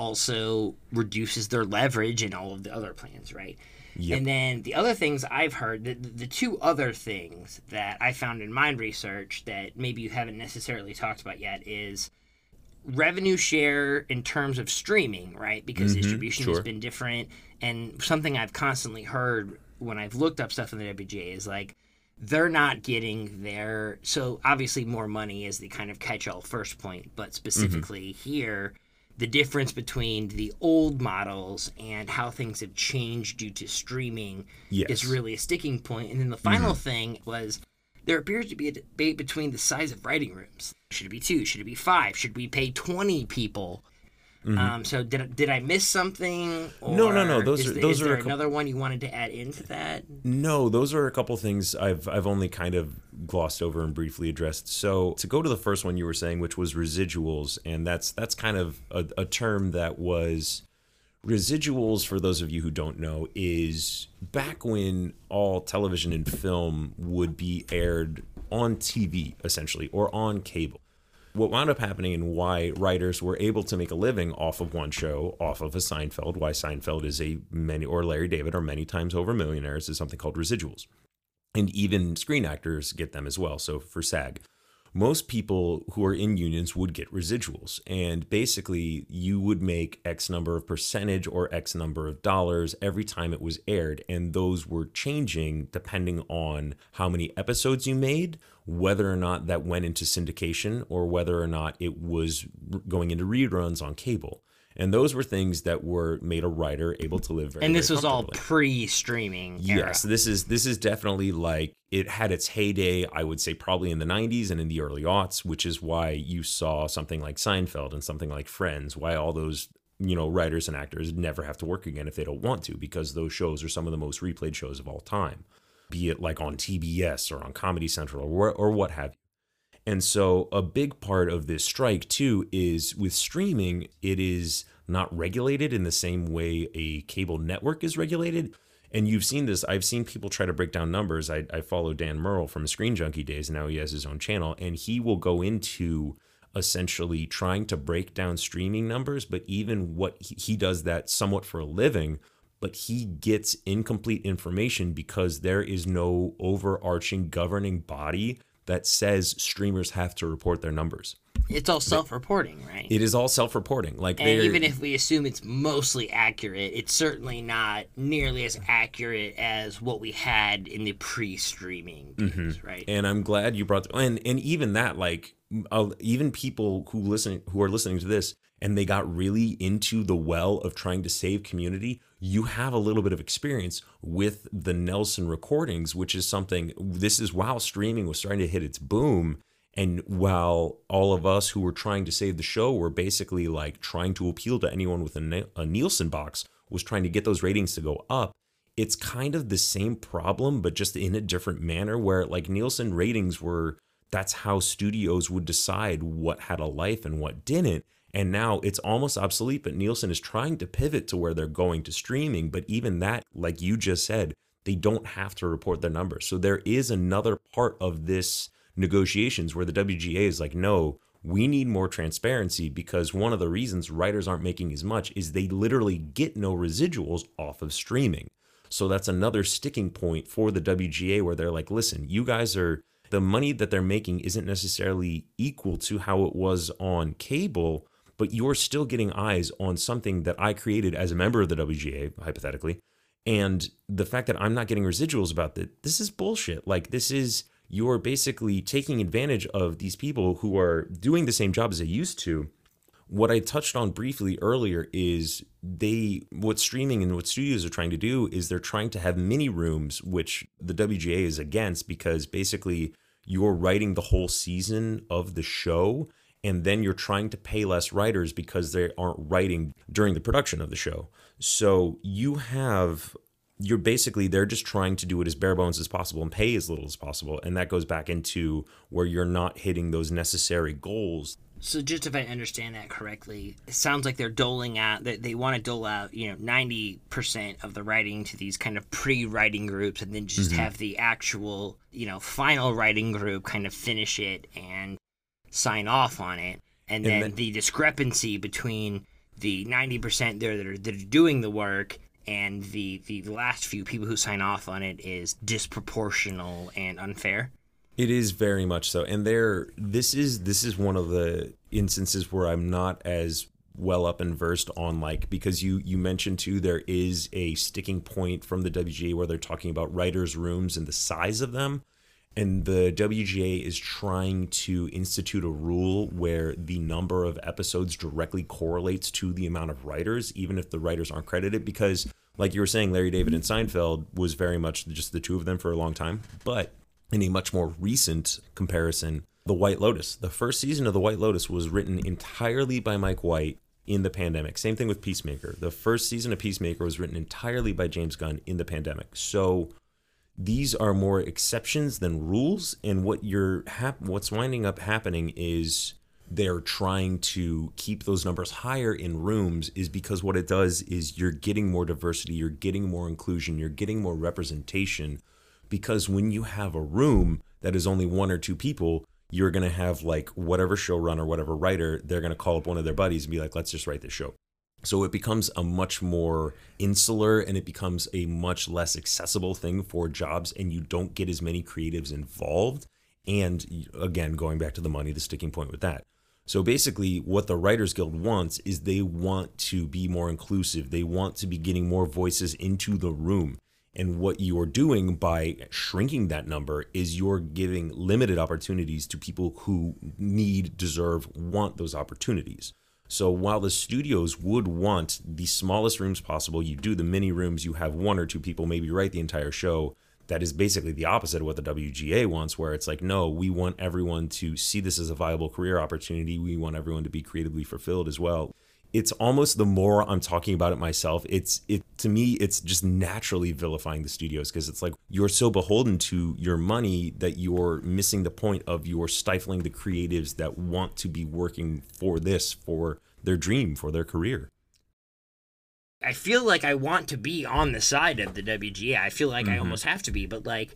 also reduces their leverage in all of the other plans, right? Yep. And then the other things I've heard, the, the two other things that I found in my research that maybe you haven't necessarily talked about yet is revenue share in terms of streaming, right? Because mm-hmm, distribution sure. has been different. And something I've constantly heard when I've looked up stuff in the W G A is like, they're not getting their, so obviously more money is the kind of catch-all first point, but specifically mm-hmm. here, the difference between the old models and how things have changed due to streaming yes. is really a sticking point. And then the final mm-hmm. thing was there appears to be a debate between the size of writing rooms. Should it be two? Should it be five? Should we pay twenty people? Mm-hmm. Um, so did did I miss something? Or no, no, no. Those is are the, those is are there a couple, another one you wanted to add into that? No, those are a couple things I've I've only kind of glossed over and briefly addressed. So to go to the first one you were saying, which was residuals, and that's that's kind of a, a term that was residuals. For those of you who don't know, is back when all television and film would be aired on T V essentially or on cable. What wound up happening and why writers were able to make a living off of one show, off of a Seinfeld, why Seinfeld is a many, or Larry David are many times over millionaires, is something called residuals. And even screen actors get them as well. So for SAG, most people who are in unions would get residuals. And basically you would make X number of percentage or X number of dollars every time it was aired. And those were changing depending on how many episodes you made, whether or not that went into syndication or whether or not it was going into reruns on cable. And those were things that were made a writer able to live very, and this very was all pre-streaming era. Yes, this is this is definitely like it had its heyday, I would say probably in the nineties and in the early aughts, which is why you saw something like Seinfeld and something like Friends, why all those you know, writers and actors never have to work again if they don't want to, because those shows are some of the most replayed shows of all time, be it like on T B S or on Comedy Central or, or what have you. And so a big part of this strike, too, is with streaming, it is not regulated in the same way a cable network is regulated. And you've seen this. I've seen people try to break down numbers. I, I follow Dan Murrell from Screen Junkie days. Now he has his own channel, and he will go into essentially trying to break down streaming numbers. But even what he, he does that somewhat for a living, but he gets incomplete information because there is no overarching governing body that says streamers have to report their numbers. It's all self-reporting, right? It is all self-reporting. Like, and even if we assume it's mostly accurate, it's certainly not nearly as accurate as what we had in the pre-streaming days, mm-hmm. right? And I'm glad you brought, and and even that, like, uh, even people who listen, who are listening to this, and they got really into the well of trying to save Community, you have a little bit of experience with the Nelson recordings, which is something, this is while streaming was starting to hit its boom. And while all of us who were trying to save the show were basically like trying to appeal to anyone with a, a Nielsen box, was trying to get those ratings to go up, it's kind of the same problem, but just in a different manner, where like Nielsen ratings were, that's how studios would decide what had a life and what didn't. And now it's almost obsolete, but Nielsen is trying to pivot to where they're going to streaming. But even that, like you just said, they don't have to report their numbers. So there is another part of this negotiations where the W G A is like, no, we need more transparency, because one of the reasons writers aren't making as much is they literally get no residuals off of streaming. So that's another sticking point for the W G A, where they're like, listen, you guys are, the money that they're making isn't necessarily equal to how it was on cable, but you're still getting eyes on something that I created as a member of the W G A, hypothetically. And the fact that I'm not getting residuals about that, this is bullshit. Like, this is, you're basically taking advantage of these people who are doing the same job as they used to. What I touched on briefly earlier is they, what streaming and what studios are trying to do is they're trying to have mini rooms, which the W G A is against, because basically you're writing the whole season of the show, and then you're trying to pay less writers because they aren't writing during the production of the show. So you have, you're basically, they're just trying to do it as bare bones as possible and pay as little as possible. And that goes back into where you're not hitting those necessary goals. So just if I understand that correctly, it sounds like they're doling out, that they want to dole out, you know, ninety percent of the writing to these kind of pre-writing groups, and then just mm-hmm. have the actual, you know, final writing group kind of finish it and sign off on it. And then, and then the discrepancy between the ninety percent there that are, that are doing the work and the, the last few people who sign off on it is disproportional and unfair. It is very much so. And there, this is this is one of the instances where I'm not as well up and versed on, like, because you you mentioned too, there is a sticking point from the W G A where they're talking about writers' rooms and the size of them. And the W G A is trying to institute a rule where the number of episodes directly correlates to the amount of writers, even if the writers aren't credited. Because, like you were saying, Larry David and Seinfeld was very much just the two of them for a long time. But in a much more recent comparison, The White Lotus, the first season of The White Lotus was written entirely by Mike White in the pandemic. Same thing with Peacemaker. The first season of Peacemaker was written entirely by James Gunn in the pandemic. So these are more exceptions than rules, and what you're hap- what's winding up happening is they're trying to keep those numbers higher in rooms, is because what it does is you're getting more diversity, you're getting more inclusion, you're getting more representation, because when you have a room that is only one or two people, you're going to have like whatever showrunner, whatever writer, they're going to call up one of their buddies and be like, let's just write this show. So it becomes a much more insular, and it becomes a much less accessible thing for jobs, and you don't get as many creatives involved. And again, going back to the money, the sticking point with that. So basically what the Writers Guild wants is they want to be more inclusive. They want to be getting more voices into the room. And what you're doing by shrinking that number is you're giving limited opportunities to people who need, deserve, want those opportunities. So while the studios would want the smallest rooms possible, you do the mini rooms, you have one or two people maybe write the entire show. That is basically the opposite of what the W G A wants, where it's like, no, we want everyone to see this as a viable career opportunity. We want everyone to be creatively fulfilled as well. it's almost, the more I'm talking about it myself, it's it to me it's just naturally vilifying the studios, because it's like you're so beholden to your money that you're missing the point of you're stifling the creatives that want to be working for this, for their dream, for their career. I feel like I want to be on the side of the W G A. I feel like mm-hmm. I almost have to be, but like,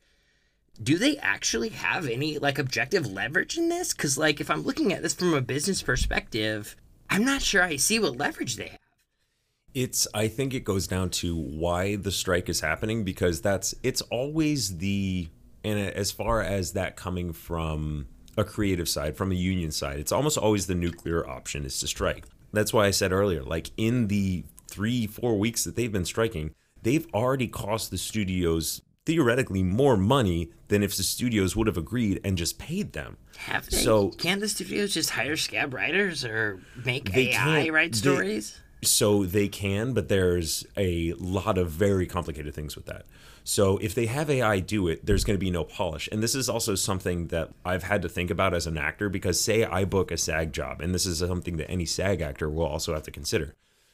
do they actually have any like objective leverage in this? Because like, if I'm looking at this from a business perspective, I'm not sure I see what leverage they have. It's, I think it goes down to why the strike is happening, because that's, it's always the, and as far as that coming from a creative side, from a union side, it's almost always the nuclear option is to strike. That's why I said earlier, like in the three, four weeks that they've been striking, they've already cost the studios theoretically more money than if the studios would have agreed and just paid them. Have they? So can't the studios just hire scab writers or make they A I write they, stories? So they can, but there's a lot of very complicated things with that. So if they have A I do it, there's going to be no polish. And this is also something that I've had to think about as an actor, because say I book a SAG job, and this is something that any SAG actor will also have to consider.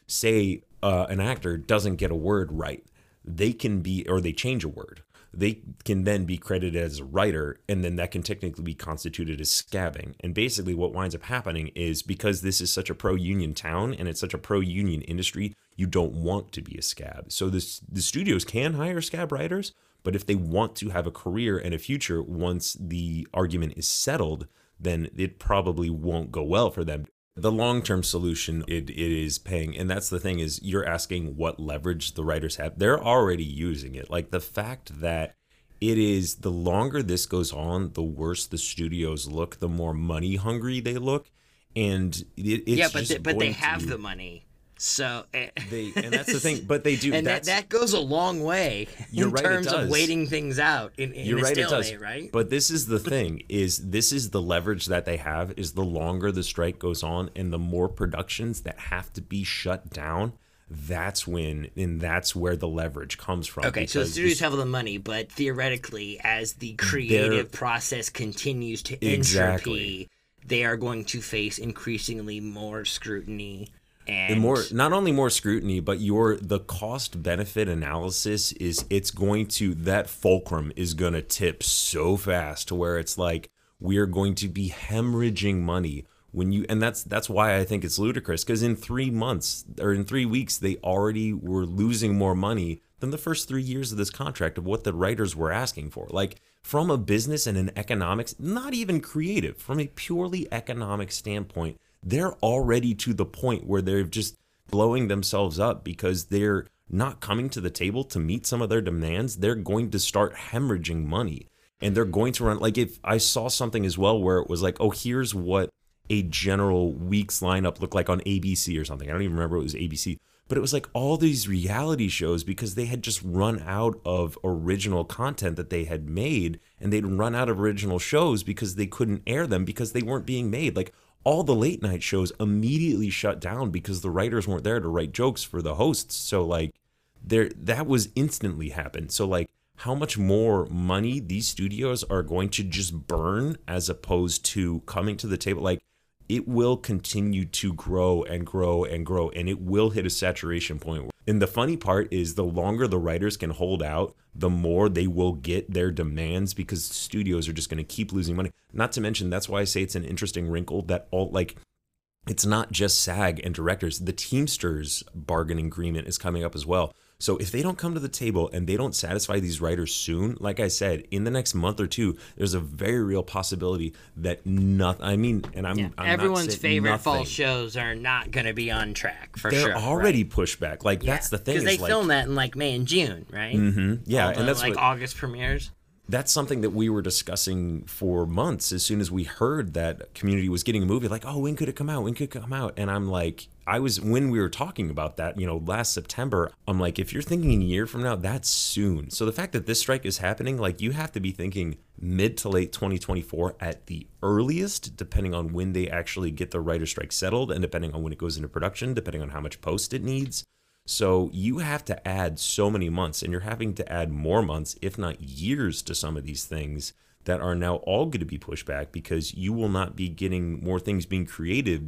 Say uh, an actor doesn't get a word right. They can be, or they change a word. They can then be credited as a writer, and then that can technically be constituted as scabbing. And basically what winds up happening is, because this is such a pro-union town and it's such a pro-union industry, you don't want to be a scab. So this, the studios can hire scab writers, but if they want to have a career and a future once the argument is settled, then it probably won't go well for them. The long-term solution, it, it is paying. And that's the thing, is you're asking what leverage the writers have. They're already using it. Like the fact that it is, the longer this goes on, the worse the studios look, the more money hungry they look. And it, it's yeah, but, just they, but they going have to, the money. So they, and that's the thing, but they do, and that's, that, that goes a long way you're in right, terms it does. of waiting things out in, in you're a right, stalemate, it does. right? But this is the thing, is this is the leverage that they have, is the longer the strike goes on and the more productions that have to be shut down, that's when, and that's where the leverage comes from. Okay, so the studios have the money, but theoretically, as the creative process continues to entropy, exactly. they are going to face increasingly more scrutiny. And, and more, not only more scrutiny, but your the cost benefit analysis is, it's going to, that fulcrum is going to tip so fast to where it's like, we're going to be hemorrhaging money when you, and that's that's why I think it's ludicrous, because in three months or in three weeks they already were losing more money than the first three years of this contract of what the writers were asking for. Like from a business and an economics, not even creative, from a purely economic standpoint, they're already to the point where they're just blowing themselves up because they're not coming to the table to meet some of their demands. They're going to start hemorrhaging money, and they're going to run, like, if I saw something as well where it was like, oh, here's what a general week's lineup looked like on A B C or something. I don't even remember it was A B C, but it was like all these reality shows, because they had just run out of original content that they had made, and they'd run out of original shows because they couldn't air them because they weren't being made. Like, all the late night shows immediately shut down because the writers weren't there to write jokes for the hosts. So like there, that was instantly happened. So like how much more money these studios are going to just burn as opposed to coming to the table. Like it will continue to grow and grow and grow, and it will hit a saturation point. And the funny part is the longer the writers can hold out, the more they will get their demands, because studios are just going to keep losing money. Not to mention, that's why I say it's an interesting wrinkle that all, like, it's not just SAG and directors. The Teamsters bargaining agreement is coming up as well. So if they don't come to the table and they don't satisfy these writers soon, like I said, in the next month or two, there's a very real possibility that nothing, I mean, and I'm, yeah. I'm everyone's not saying favorite nothing. fall shows are not going to be on track for They're sure. They're already right? pushed back. Like yeah. that's the thing. Because they like, film that in like May and June, right? Mm-hmm. Yeah, All the, and that's like what, August premieres. That's something that we were discussing for months. As soon as we heard that Community was getting a movie, like, oh, when could it come out? When could it come out? And I'm like, I was, when we were talking about that, you know, last September, I'm like, if you're thinking a year from now, that's soon. So the fact that this strike is happening, like, you have to be thinking mid to late twenty twenty-four at the earliest, depending on when they actually get the writer strike settled, and depending on when it goes into production, depending on how much post it needs. So you have to add so many months, and you're having to add more months, if not years, to some of these things that are now all going to be pushed back, because you will not be getting more things being created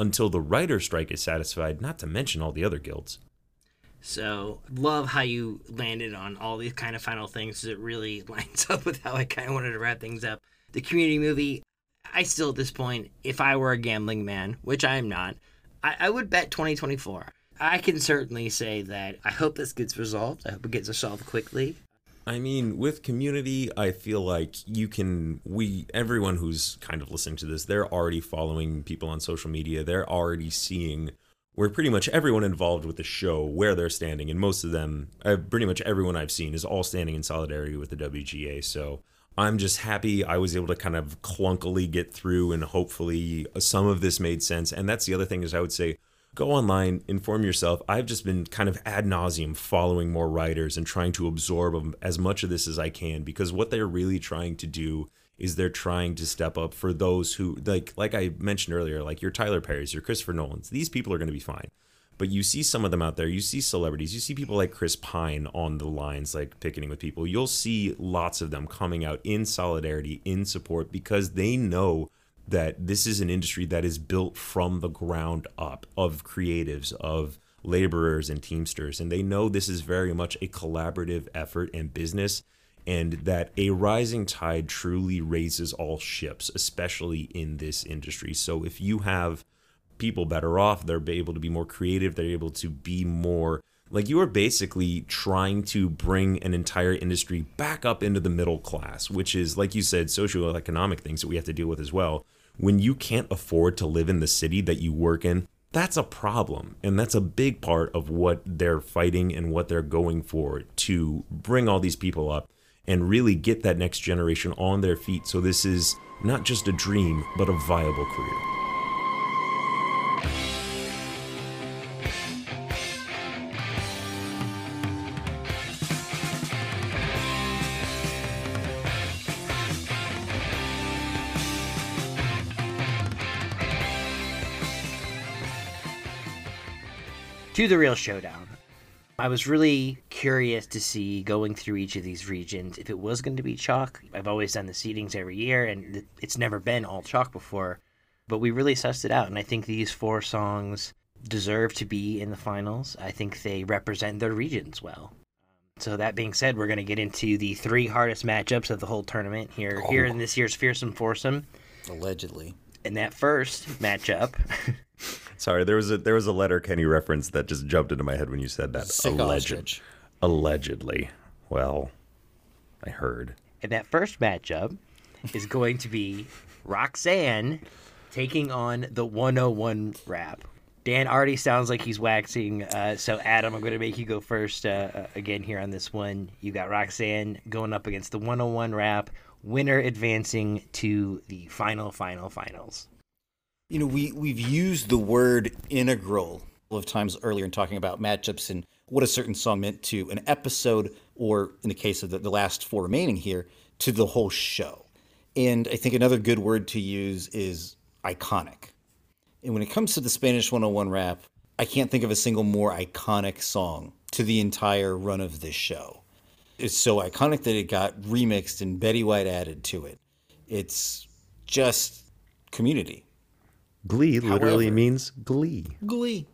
until the writer's strike is satisfied, not to mention all the other guilds. So, love how you landed on all these kind of final things, because it really lines up with how I kind of wanted to wrap things up. The Community movie, I still at this point, if I were a gambling man, which I am not, I, I would bet twenty twenty-four. I can certainly say that I hope this gets resolved. I hope it gets resolved quickly. I mean, with Community, I feel like you can, we, everyone who's kind of listening to this, they're already following people on social media. They're already seeing where pretty much everyone involved with the show, where they're standing. And most of them, uh, pretty much everyone I've seen is all standing in solidarity with the W G A. So I'm just happy I was able to kind of clunkily get through, and hopefully some of this made sense. And that's the other thing is I would say, go online, inform yourself. I've just been kind of ad nauseum following more writers and trying to absorb as much of this as I can, because what they're really trying to do is they're trying to step up for those who, like like I mentioned earlier, like your Tyler Perrys, your Christopher Nolans. These people are going to be fine. But you see some of them out there. You see celebrities. You see people like Chris Pine on the lines, like picketing with people. You'll see lots of them coming out in solidarity, in support, because they know that this is an industry that is built from the ground up, of creatives, of laborers and teamsters. And they know this is very much a collaborative effort and business, and that a rising tide truly raises all ships, especially in this industry. So if you have people better off, they're able to be more creative, they're able to be more, like, you are basically trying to bring an entire industry back up into the middle class, which is, like you said, socioeconomic things that we have to deal with as well. When you can't afford to live in the city that you work in, that's a problem. And that's a big part of what they're fighting and what they're going for, to bring all these people up and really get that next generation on their feet. So this is not just a dream, but a viable career. To the real showdown. I was really curious to see, going through each of these regions, if it was going to be chalk. I've always done the seedings every year, and it's never been all chalk before. But we really sussed it out, and I think these four songs deserve to be in the finals. I think they represent their regions well. So that being said, we're going to get into the three hardest matchups of the whole tournament here, oh. here in this year's Fearsome Foursome. Allegedly. In that first matchup... Sorry, there was a there was a Letterkenny reference that just jumped into my head when you said that. Sick Alleged, allegedly. Well, I heard. And that first matchup is going to be Roxanne taking on the one oh one rap. Dan already sounds like he's waxing, uh, so Adam, I'm going to make you go first uh, again here on this one. You got Roxanne going up against the one oh one rap, winner advancing to the final, final, finals. You know, we, we've used the word integral a couple of times earlier in talking about matchups and what a certain song meant to an episode, or in the case of the, the last four remaining here, to the whole show. And I think another good word to use is iconic. And when it comes to the Spanish one oh one rap, I can't think of a single more iconic song to the entire run of this show. It's so iconic that it got remixed and Betty White added to it. It's just Community. Glee literally However, means glee. Glee.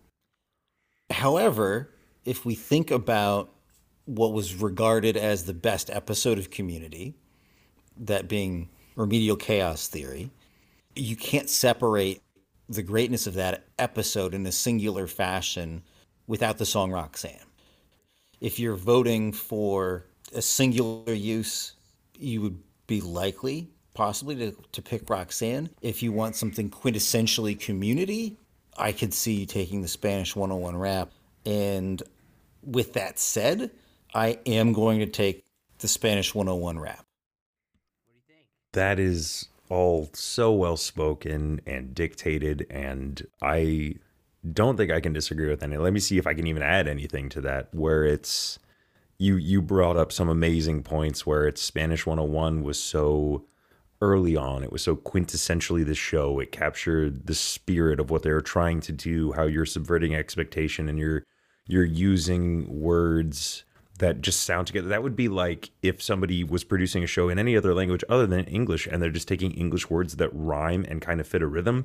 However, if we think about what was regarded as the best episode of Community, that being Remedial Chaos Theory, you can't separate the greatness of that episode in a singular fashion without the song Roxanne. If you're voting for a singular use, you would be likely possibly to, to pick Roxanne. If you want something quintessentially Community, I could see you taking the Spanish one oh one rap. And with that said, I am going to take the Spanish one oh one rap. What do you think? That is all so well spoken and dictated, and I don't think I can disagree with any. Let me see if I can even add anything to that, where it's, you you brought up some amazing points where it's Spanish one oh one was so early on. It was so quintessentially the show. It captured the spirit of what they were trying to do, how you're subverting expectation and you're you're using words that just sound together. That would be like if somebody was producing a show in any other language other than English, and they're just taking English words that rhyme and kind of fit a rhythm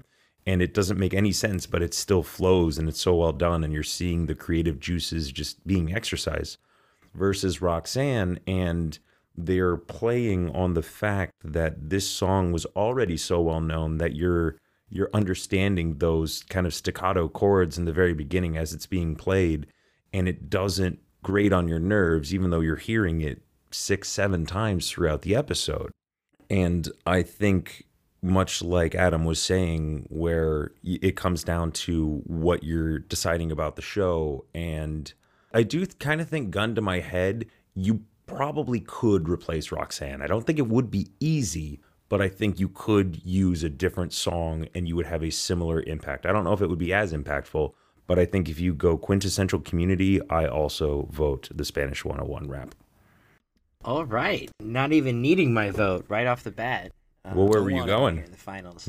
and it doesn't make any sense, but it still flows and it's so well done, and you're seeing the creative juices just being exercised. Versus Roxanne, and they're playing on the fact that this song was already so well known that you're you're understanding those kind of staccato chords in the very beginning as it's being played, and it doesn't grate on your nerves even though you're hearing it six, seven times throughout the episode. And I think, much like Adam was saying, where it comes down to what you're deciding about the show, and I do kind of think, gun to my head, you probably could replace Roxanne. I don't think it would be easy, but I think you could use a different song and you would have a similar impact. I don't know if it would be as impactful, but I think if you go quintessential Community, I also vote the Spanish one oh one rap. All right. Not even needing my vote right off the bat. Um, well, where were you going? In the finals.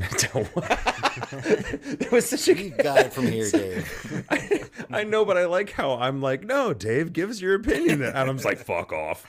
It was such a You got it from here, Dave. I, I know, but I like how I'm like, no, Dave, give us your opinion. And Adam's like, fuck off.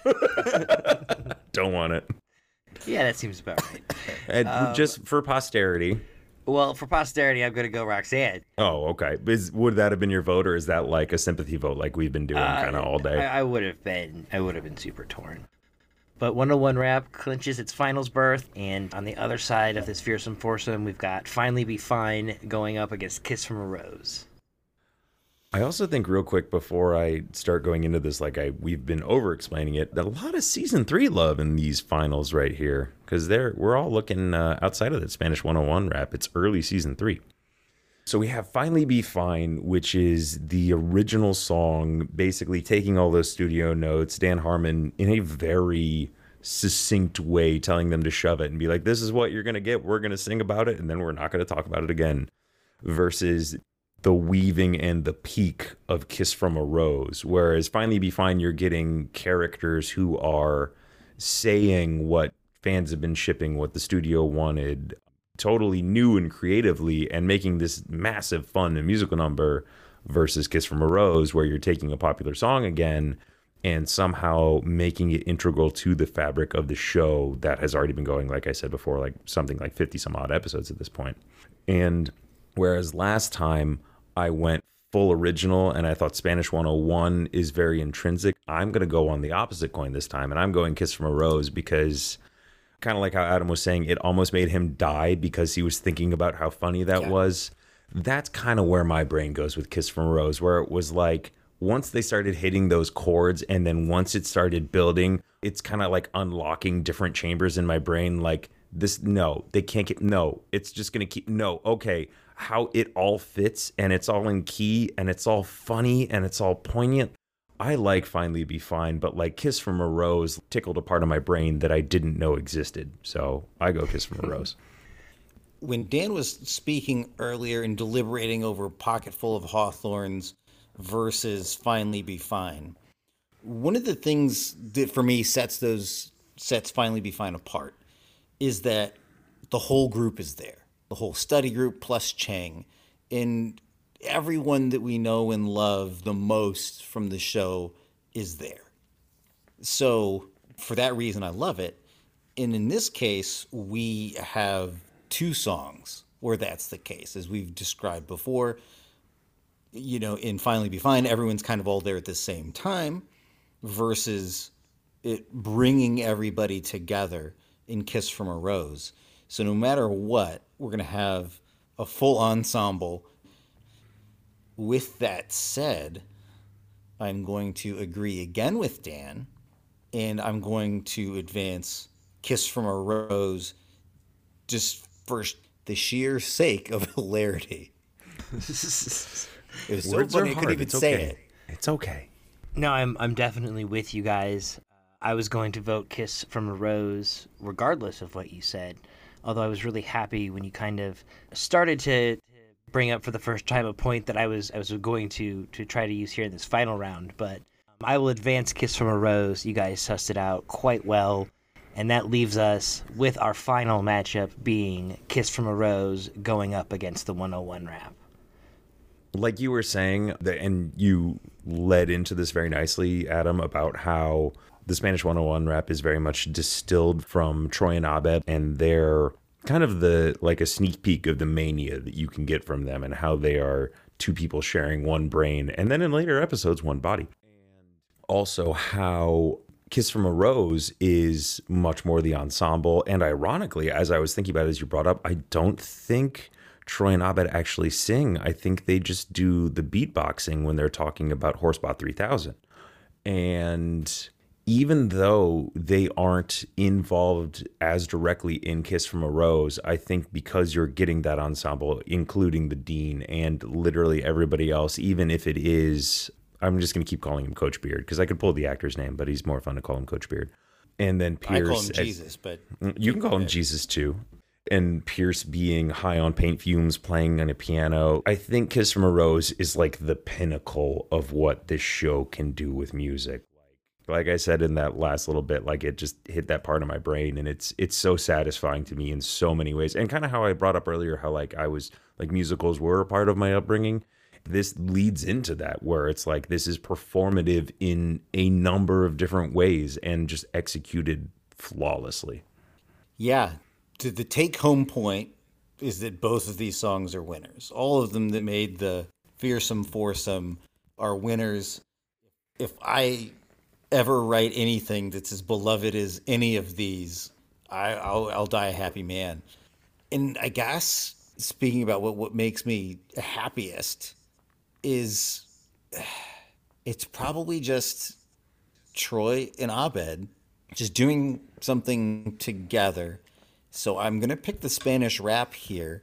Don't want it. Yeah, that seems about right. And Um, just for posterity. Well, for posterity, I'm going to go Roxanne. Oh, okay. Is, would that have been your vote, or is that like a sympathy vote like we've been doing Uh, kind of all day? I, I would have been. I would have been super torn. But one oh one Rap clinches its finals berth, and on the other side of this fearsome foursome, we've got Finally Be Fine going up against Kiss from a Rose. I also think, real quick before I start going into this, like I we've been over explaining it, that a lot of season three love in these finals right here, because they're we're all looking uh, outside of that Spanish one oh one Rap. It's early season three. So we have Finally Be Fine, which is the original song, basically taking all those studio notes, Dan Harmon in a very succinct way telling them to shove it and be like, this is what you're going to get. We're going to sing about it, and then we're not going to talk about it again. Versus the weaving and the peak of Kiss from a Rose. Whereas Finally Be Fine, you're getting characters who are saying what fans have been shipping, what the studio wanted, totally new and creatively, and making this massive fun and musical number, versus Kiss from a Rose, where you're taking a popular song again and somehow making it integral to the fabric of the show that has already been going, like I said before, like something like fifty some odd episodes at this point. And whereas last time I went full original and I thought Spanish one oh one is very intrinsic, I'm going to go on the opposite coin this time, and I'm going Kiss from a Rose, because kind of like how Adam was saying, it almost made him die because he was thinking about how funny that yeah. was. That's kind of where my brain goes with Kiss from a Rose, where it was like, once they started hitting those chords, and then once it started building, it's kind of like unlocking different chambers in my brain. Like this, no, they can't get, no, it's just going to keep, no, okay, how it all fits, and it's all in key, and it's all funny, and it's all poignant. I like Finally Be Fine, but like Kiss from a Rose tickled a part of my brain that I didn't know existed. So I go Kiss from a Rose. When Dan was speaking earlier and deliberating over Pocketful of Hawthorns versus Finally Be Fine, one of the things that for me sets those sets Finally Be Fine apart is that the whole group is there. The whole study group plus Chang, and everyone that we know and love the most from the show is there. So for that reason, I love it. And in this case, we have two songs where that's the case, as we've described before. You know, in Finally Be Fine, everyone's kind of all there at the same time, versus it bringing everybody together in Kiss from a Rose. So no matter what, we're going to have a full ensemble. With that said, I'm going to agree again with Dan, and I'm going to advance Kiss from a Rose just for the sheer sake of hilarity. It was so Words funny are I hard. couldn't even It's say okay. it. It's okay. No, I'm I'm definitely with you guys. I was going to vote Kiss from a Rose regardless of what you said, although I was really happy when you kind of started to bring up for the first time a point that I was I was going to to try to use here in this final round. But um, I will advance Kiss from a Rose. You guys sussed it out quite well, and that leaves us with our final matchup being Kiss from a Rose going up against the one oh one Rap. Like you were saying, that, and you led into this very nicely, Adam, about how the Spanish one oh one Rap is very much distilled from Troy and Abed and their kind of the like a sneak peek of the mania that you can get from them and how they are two people sharing one brain, and then in later episodes, one body. Also, how Kiss from a Rose is much more the ensemble. And ironically, as I was thinking about it, as you brought up, I don't think Troy and Abed actually sing. I think they just do the beatboxing when they're talking about Horsebot three thousand. And even though they aren't involved as directly in Kiss from a Rose, I think because you're getting that ensemble, including the Dean and literally everybody else, even if it is, I'm just going to keep calling him Coach Beard because I could pull the actor's name, but he's more fun to call him Coach Beard. And then Pierce. I call him Jesus, but you can call him Jesus too. And Pierce being high on paint fumes, playing on a piano. I think Kiss from a Rose is like the pinnacle of what this show can do with music. Like I said in that last little bit, like it just hit that part of my brain, and it's it's so satisfying to me in so many ways. And kind of how I brought up earlier, how like I was like musicals were a part of my upbringing. This leads into that, where it's like this is performative in a number of different ways and just executed flawlessly. Yeah, the take home point is that both of these songs are winners. All of them that made the Fearsome Foursome are winners. If I ever write anything that's as beloved as any of these, I, I'll, I'll die a happy man. And I guess speaking about what, what makes me happiest is it's probably just Troy and Abed just doing something together. So I'm going to pick the Spanish rap here.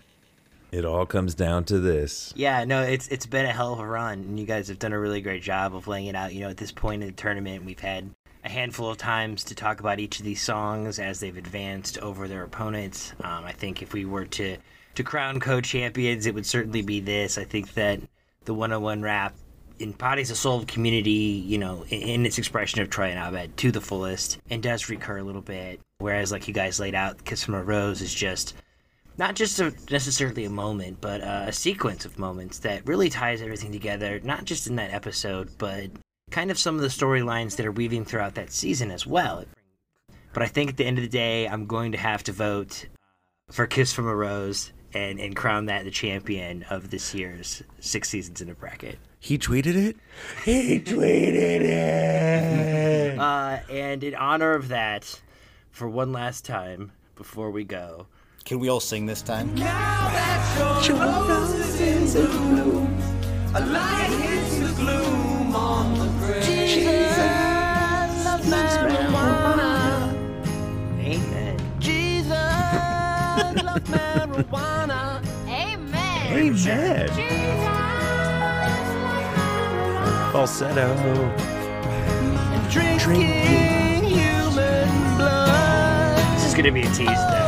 It all comes down to this. Yeah, no, it's it's been a hell of a run, and you guys have done a really great job of laying it out. You know, at this point in the tournament, we've had a handful of times to talk about each of these songs as they've advanced over their opponents. Um, I think if we were to, to crown co-champions, it would certainly be this. I think that the one oh one rap embodies the soul of community, you know, in, in its expression of Troy and Abed to the fullest, and does recur a little bit. Whereas, like you guys laid out, Kiss from a Rose is just not just a, necessarily a moment, but uh, a sequence of moments that really ties everything together, not just in that episode, but kind of some of the storylines that are weaving throughout that season as well. But I think at the end of the day, I'm going to have to vote for Kiss from a Rose and, and crown that the champion of this year's Six Seasons in a Bracket. He tweeted it? He tweeted it! uh, and in honor of that, for one last time before we go, can we all sing this time? Now that your roses in the bloom, a light hits the gloom on the grave. Jesus loves marijuana. Amen. Jesus loves marijuana. Amen. Amen. Falsetto. And drinking, drinking human blood. This is going to be a tease, though.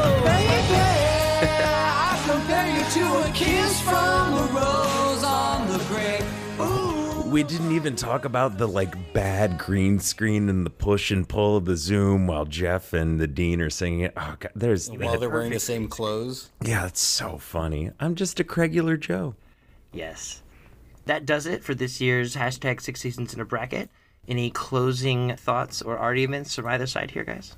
I compare you to a kiss from a rose on the grave. Ooh. We didn't even talk about the like bad green screen and the push and pull of the Zoom while Jeff and the Dean are singing it. Oh God, there's while they're wearing the same clothes. Yeah, it's so funny. I'm just a regular Joe. Yes. That does it for this year's hashtag Six Seasons in a Bracket. Any closing thoughts or arguments from either side here, guys?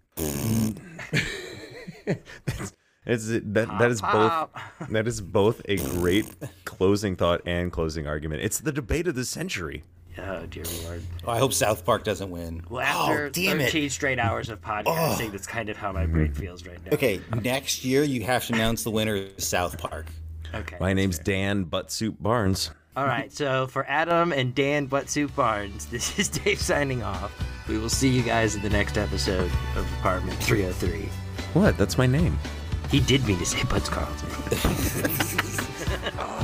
That's, it's, that that is both that is both a great closing thought and closing argument. It's the debate of the century. Oh dear Lord! Oh, I hope South Park doesn't win. Well, after oh, damn thirteen it. straight hours of podcasting, oh. That's kind of how my brain feels right now. Okay, next year you have to announce the winner of South Park. Okay. My name's fair. Dan Buttsuit Barnes. All right, so for Adam and Dan Buttsuit Barnes, this is Dave signing off. We will see you guys in the next episode of Apartment three oh three. What? That's my name. He did mean to say Butts Carlton.